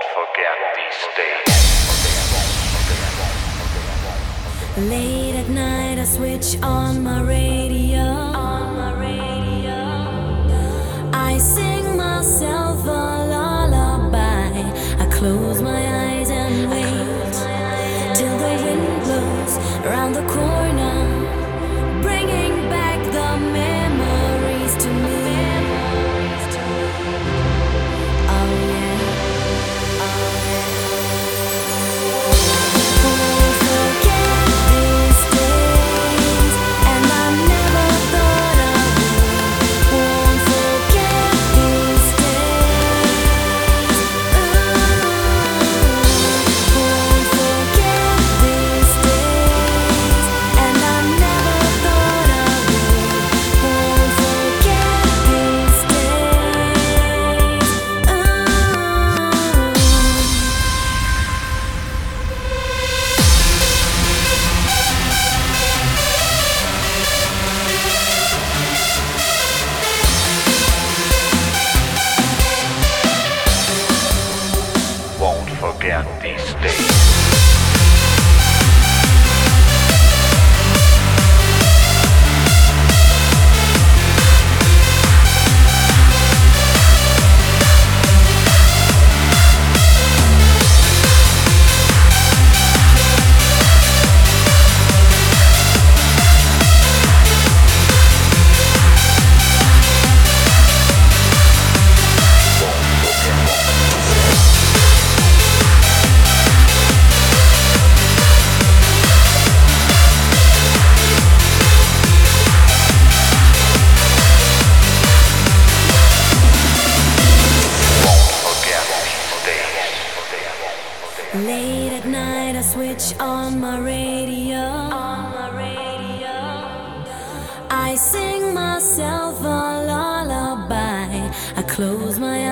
forget these days. Late at night I switch on my radio. I sing myself a lullaby. I close my eyes and wait till the wind blows around the corner, bringing back the memories to me. Oh yeah, oh yeah. Won't forget these days, and I never thought I would. Won't forget these days. Won't forget these days, and I never thought I would. Won't forget these days. Won't forget these days. Late at night I switch on my radio. I sing myself a lullaby. I close my